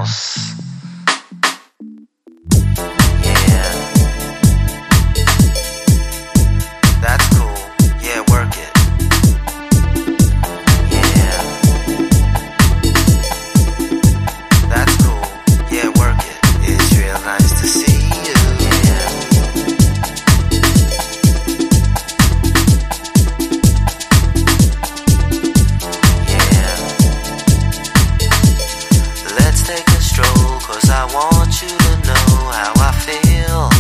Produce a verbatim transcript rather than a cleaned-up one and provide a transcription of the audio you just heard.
house. Yeah. That's cool. Yeah, work it. Yeah. That's cool. Yeah, work it. It's real nice to see you. Yeah. Yeah. Let's take a stroll, 'cause I want you to know how I feel.